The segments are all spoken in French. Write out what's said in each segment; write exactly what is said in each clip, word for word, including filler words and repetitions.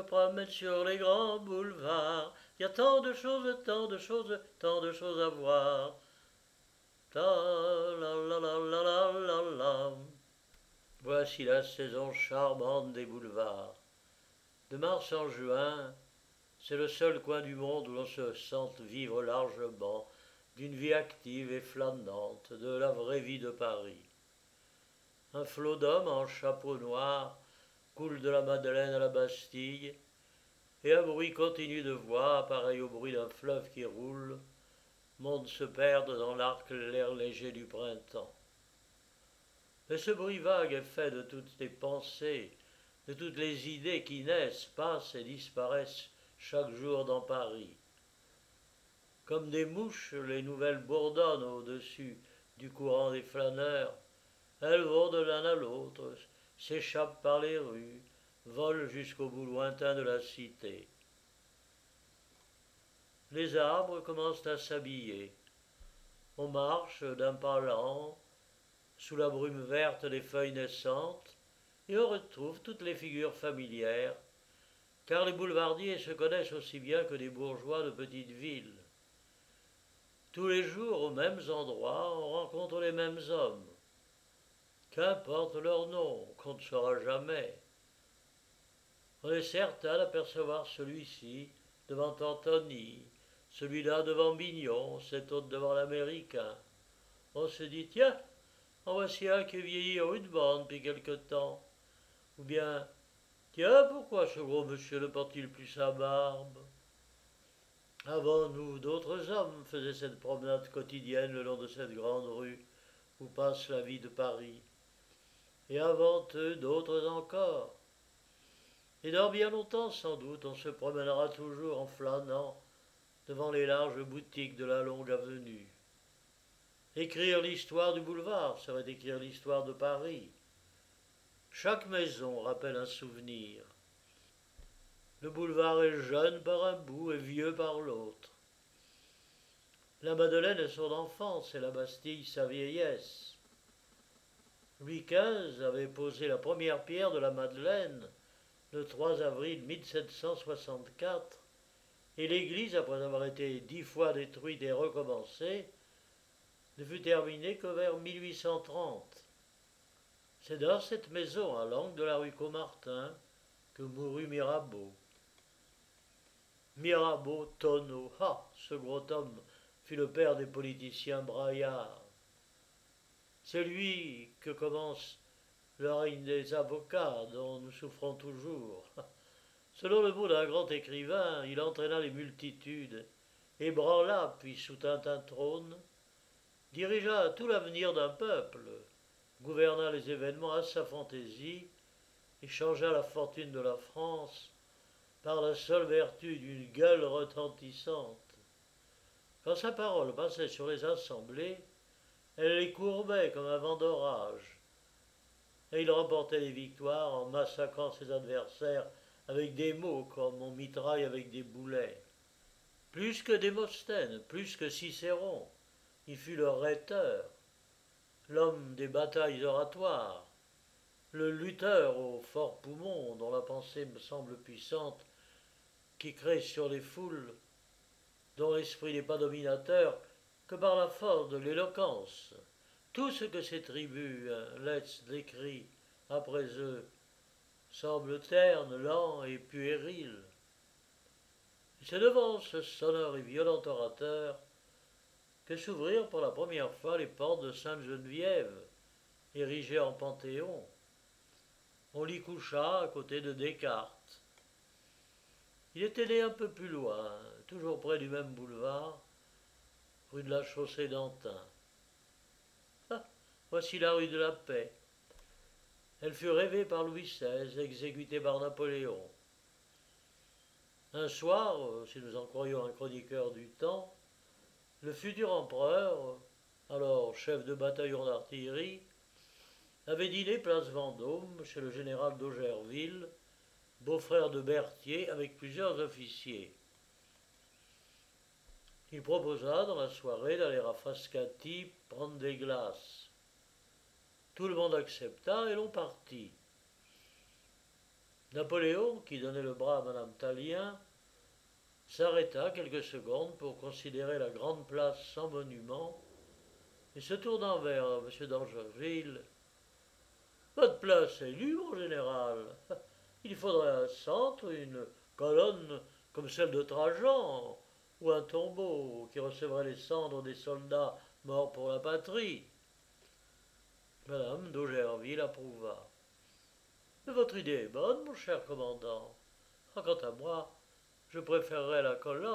promène sur les grands boulevards. Il y a tant de choses, tant de choses, tant de choses à voir. Ta la la la la la la la. Voici la saison charmante des boulevards. De mars en juin, c'est le seul coin du monde où l'on se sente vivre largement d'une vie active et flânante, de la vraie vie de Paris. Un flot d'hommes en chapeau noir coule de la Madeleine à la Bastille, et un bruit continu de voix, pareil au bruit d'un fleuve qui roule, monte se perdre dans l'arc l'air léger du printemps. Mais ce bruit vague est fait de toutes les pensées, de toutes les idées qui naissent, passent et disparaissent chaque jour dans Paris. Comme des mouches, les nouvelles bourdonnent au-dessus du courant des flâneurs. Elles vont de l'un à l'autre, s'échappent par les rues, volent jusqu'au bout lointain de la cité. Les arbres commencent à s'habiller. On marche d'un pas lent, sous la brume verte des feuilles naissantes, et on retrouve toutes les figures familières, car les boulevardiers se connaissent aussi bien que des bourgeois de petites villes. Tous les jours, aux mêmes endroits, on rencontre les mêmes hommes. Qu'importe leur nom, qu'on ne saura jamais. On est certain d'apercevoir celui-ci devant Antony, celui-là devant Mignon, cet autre devant l'Américain. On se dit, tiens, en voici un qui est vieilli en une bande depuis quelque temps. Ou bien, tiens, pourquoi ce gros monsieur ne porte-t-il plus sa barbe? Avant nous, d'autres hommes faisaient cette promenade quotidienne le long de cette grande rue où passe la vie de Paris. Et avant eux, d'autres encore. Et dans bien longtemps, sans doute, on se promènera toujours en flânant devant les larges boutiques de la longue avenue. Écrire l'histoire du boulevard serait écrire l'histoire de Paris. Chaque maison rappelle un souvenir. Le boulevard est jeune par un bout et vieux par l'autre. La Madeleine est son enfance et la Bastille sa vieillesse. Louis quinze avait posé la première pierre de la Madeleine le trois avril mille sept cent soixante-quatre, et l'église, après avoir été dix fois détruite et recommencée, ne fut terminée que vers mille huit cent trente. C'est dans cette maison, à l'angle de la rue Caumartin, que mourut Mirabeau. Mirabeau tonneau, ah, ce gros homme fut le père des politiciens braillards. C'est lui que commence le règne des avocats dont nous souffrons toujours. Selon le mot d'un grand écrivain, il entraîna les multitudes, ébranla, puis soutint un trône, dirigea tout l'avenir d'un peuple, gouverna les événements à sa fantaisie et changea la fortune de la France par la seule vertu d'une gueule retentissante. Quand sa parole passait sur les assemblées, elle les courbait comme un vent d'orage, et il remportait les victoires en massacrant ses adversaires avec des mots comme on mitraille avec des boulets. Plus que Démosthène, plus que Cicéron, il fut le rhéteur, l'homme des batailles oratoires, le lutteur aux forts poumons dont la pensée me semble puissante, qui crée sur les foules, dont l'esprit n'est pas dominateur que par la force de l'éloquence. Tout ce que ces tribus laissent d'écrit après eux semble terne, lent et puéril. C'est devant ce sonore et violent orateur que s'ouvrirent pour la première fois les portes de Sainte-Geneviève, érigées en Panthéon. On l'y coucha à côté de Descartes. Il était né un peu plus loin, toujours près du même boulevard, rue de la Chaussée-d'Antin. Ah, voici la rue de la Paix. Elle fut rêvée par Louis seize, exécutée par Napoléon. Un soir, si nous en croyons un chroniqueur du temps, le futur empereur, alors chef de bataillon d'artillerie, avait dîné place Vendôme chez le général d'Augerville, beau-frère de Berthier, avec plusieurs officiers. Il proposa dans la soirée d'aller à Frascati prendre des glaces. Tout le monde accepta et l'on partit. Napoléon, qui donnait le bras à Madame Tallien, s'arrêta quelques secondes pour considérer la grande place sans monument, et se tournant vers M. d'Angerville, « Votre place est élue, mon général. Il faudrait un centre, une colonne comme celle de Trajan, ou un tombeau qui recevrait les cendres des soldats morts pour la patrie. » Madame d'Augerville approuva. « Votre idée est bonne, mon cher commandant. Quant à moi, je préférerais la colonne. »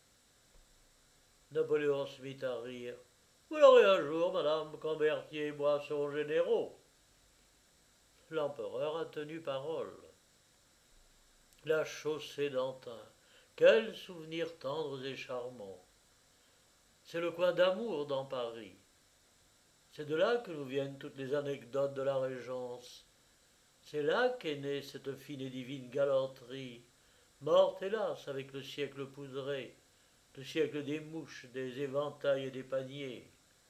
Napoléon se mit à rire. « Vous l'aurez un jour, madame, quand Berthier et moi serons généraux. » L'empereur a tenu parole. La chaussée d'Antin. Quels souvenirs tendres et charmants. C'est le coin d'amour dans Paris. C'est de là que nous viennent toutes les anecdotes de la Régence. C'est là qu'est née cette fine et divine galanterie, morte hélas avec le siècle poudré, le siècle des mouches, des éventails et des paniers.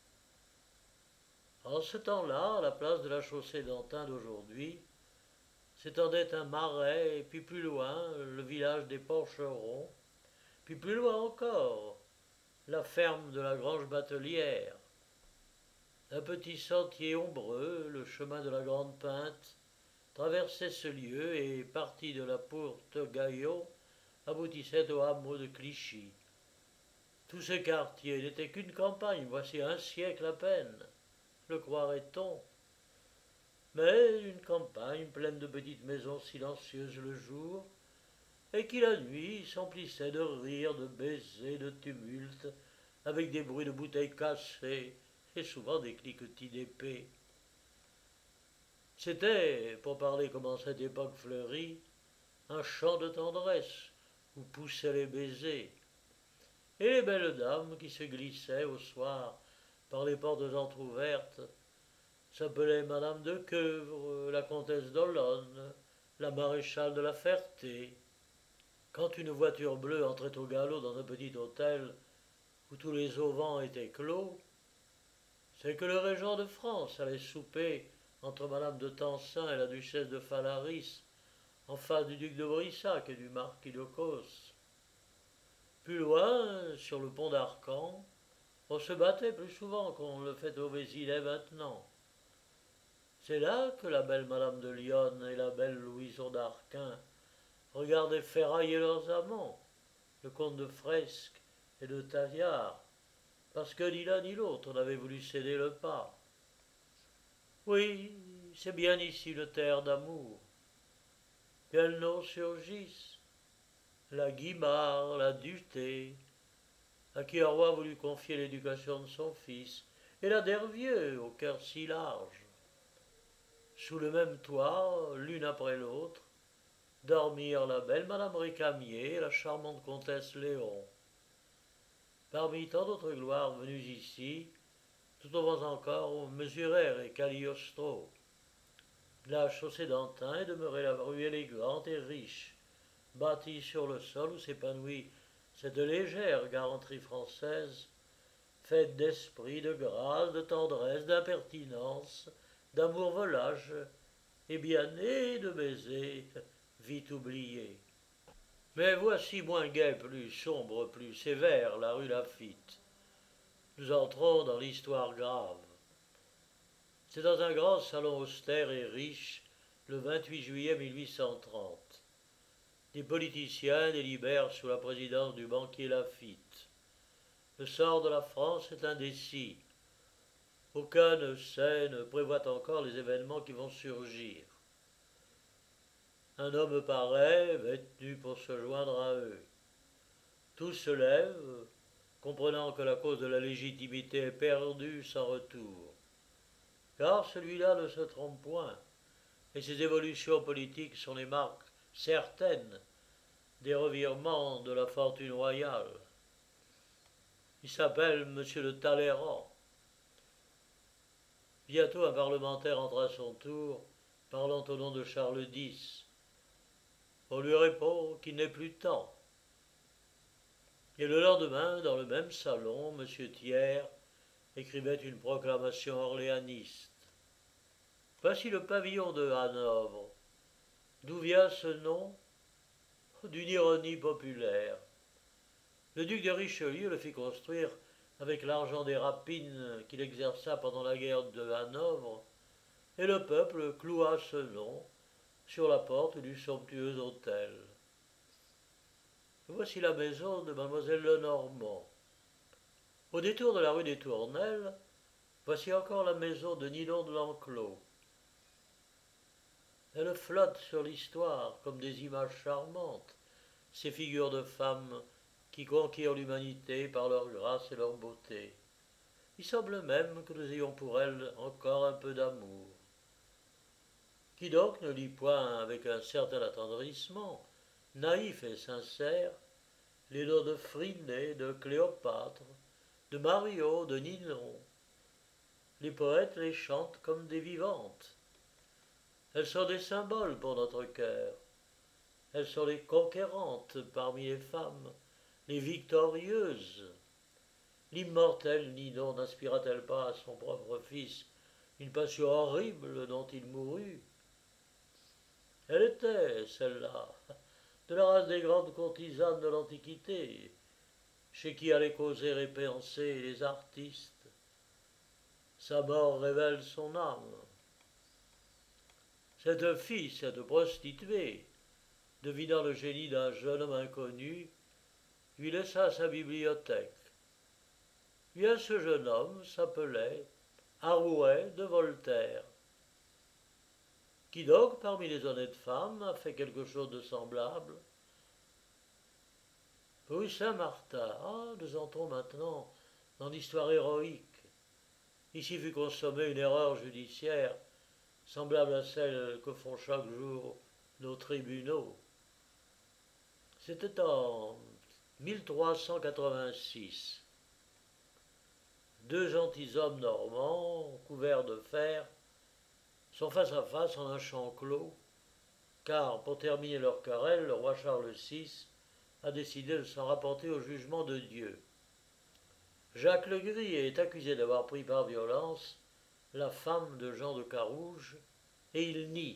En ce temps-là, à la place de la chaussée d'Antin d'aujourd'hui, s'étendait un marais, et puis plus loin, le village des Porcherons, puis plus loin encore, la ferme de la Grange Batelière. Un petit sentier ombreux, le chemin de la Grande Pinte, traversait ce lieu et, parti de la Porte Gaillon, aboutissait au hameau de Clichy. Tout ce quartier n'était qu'une campagne, voici un siècle à peine, le croirait-on. Mais une campagne pleine de petites maisons silencieuses le jour, et qui la nuit s'emplissait de rires, de baisers, de tumultes, avec des bruits de bouteilles cassées et souvent des cliquetis d'épées. C'était, pour parler comme en cette époque fleurie, un chant de tendresse où poussaient les baisers. Et les belles dames qui se glissaient au soir par les portes entr'ouvertes s'appelaient Madame de Queuvre, la comtesse d'Olonne, la maréchale de la Ferté. Quand une voiture bleue entrait au galop dans un petit hôtel où tous les auvents étaient clos, c'est que le régent de France allait souper entre Madame de Tencin et la duchesse de Phalaris, en face du duc de Brissac et du marquis de Causse. Plus loin, sur le pont d'Arcan, on se battait plus souvent qu'on le fait au Vésinet maintenant. C'est là que la belle Madame de Lyon et la belle Louison d'Arquin regardaient ferrailler leurs amants, le comte de Fresque et de Taillard, parce que ni l'un ni l'autre n'avait voulu céder le pas. Oui, c'est bien ici le terre d'amour. Quels noms surgissent? La Guimard, la Duthé, à qui un roi voulut confier l'éducation de son fils, et la Dervieux, au cœur si large. Sous le même toit, l'une après l'autre, dormirent la belle Madame Récamier et la charmante comtesse Léon. Parmi tant d'autres gloires venues ici, nous trouvons encore Mesurer et Cagliostro. La chaussée d'Antin est demeurée la rue élégante et riche, bâtie sur le sol où s'épanouit cette légère galanterie française, faite d'esprit, de grâce, de tendresse, d'impertinence, d'amour volage, et bien née de baisers, vite oubliée. Mais voici moins gai, plus sombre, plus sévère, la rue Laffitte. Nous entrons dans l'histoire grave. C'est dans un grand salon austère et riche, le vingt-huit juillet mille huit cent trente. Des politiciens délibèrent sous la présidence du banquier Laffitte. Le sort de la France est indécis. Aucun ne sait, ne prévoit encore les événements qui vont surgir. Un homme paraît, vêtu pour se joindre à eux. Tous se lèvent, comprenant que la cause de la légitimité est perdue sans retour. Car celui-là ne se trompe point, et ses évolutions politiques sont les marques certaines des revirements de la fortune royale. Il s'appelle Monsieur de Talleyrand. Bientôt un parlementaire entre à son tour, parlant au nom de Charles dix. On lui répond qu'il n'est plus temps. Et le lendemain, dans le même salon, M. Thiers écrivait une proclamation orléaniste. Voici le pavillon de Hanovre, d'où vient ce nom? D'une ironie populaire. Le duc de Richelieu le fit construire avec l'argent des rapines qu'il exerça pendant la guerre de Hanovre, et le peuple cloua ce nom sur la porte du somptueux hôtel. Voici la maison de mademoiselle Lenormand. Au détour de la rue des Tournelles, voici encore la maison de Ninon de l'Enclos. Elle flotte sur l'histoire comme des images charmantes, ces figures de femmes qui conquirent l'humanité par leur grâce et leur beauté. Il semble même que nous ayons pour elles encore un peu d'amour. Qui donc ne lit point avec un certain attendrissement, naïf et sincère, les noms de Phryné, de Cléopâtre, de Mario, de Ninon. Les poètes les chantent comme des vivantes. Elles sont des symboles pour notre cœur. Elles sont les conquérantes parmi les femmes, les victorieuses. L'immortelle Ninon n'inspira-t-elle pas à son propre fils une passion horrible dont il mourut? Elle était, celle-là, de la race des grandes courtisanes de l'Antiquité, chez qui allaient causer et penser les artistes. Sa mort révèle son âme. Cette fille, cette prostituée, devinant le génie d'un jeune homme inconnu, lui laissa sa bibliothèque. Bien, ce jeune homme s'appelait Arouet de Voltaire. Qui donc, parmi les honnêtes femmes, a fait quelque chose de semblable? Rue Saint-Martin, ah, nous entrons maintenant dans l'histoire héroïque. Ici fut consommée une erreur judiciaire, semblable à celle que font chaque jour nos tribunaux. C'était en mille trois cent quatre-vingt-six. Deux gentilshommes normands, couverts de fer, sont face à face en un champ clos, car pour terminer leur querelle, le roi Charles six a décidé de s'en rapporter au jugement de Dieu. Jacques Legris est accusé d'avoir pris par violence la femme de Jean de Carouge, et il nie.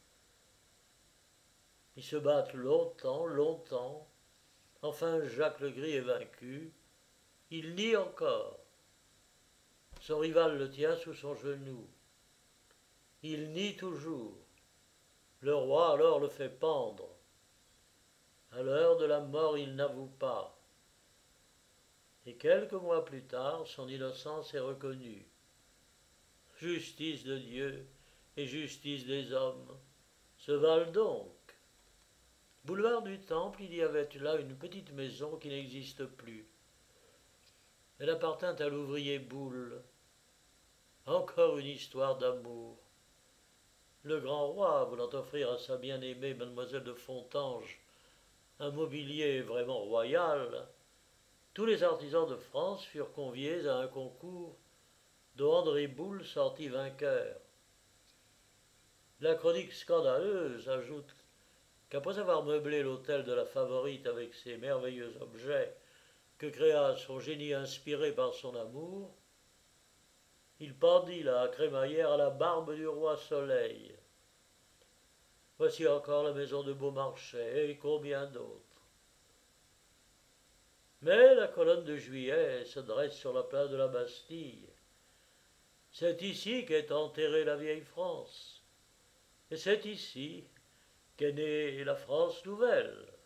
Ils se battent longtemps, longtemps. Enfin, Jacques Legris est vaincu. Il nie encore. Son rival le tient sous son genou. Il nie toujours. Le roi alors le fait pendre. À l'heure de la mort, il n'avoue pas. Et quelques mois plus tard, son innocence est reconnue. Justice de Dieu et justice des hommes se valent donc. Boulevard du Temple, il y avait là une petite maison qui n'existe plus. Elle appartint à l'ouvrier Boulle. Encore une histoire d'amour. Le grand roi, voulant offrir à sa bien-aimée mademoiselle de Fontanges un mobilier vraiment royal, tous les artisans de France furent conviés à un concours dont André Boulle sortit vainqueur. La chronique scandaleuse ajoute qu'après avoir meublé l'hôtel de la Favorite avec ses merveilleux objets que créa son génie inspiré par son amour, il pendit la crémaillère à la barbe du roi Soleil. Voici encore la maison de Beaumarchais et combien d'autres. Mais la colonne de Juillet se dresse sur la place de la Bastille. C'est ici qu'est enterrée la vieille France. Et c'est ici qu'est née la France nouvelle.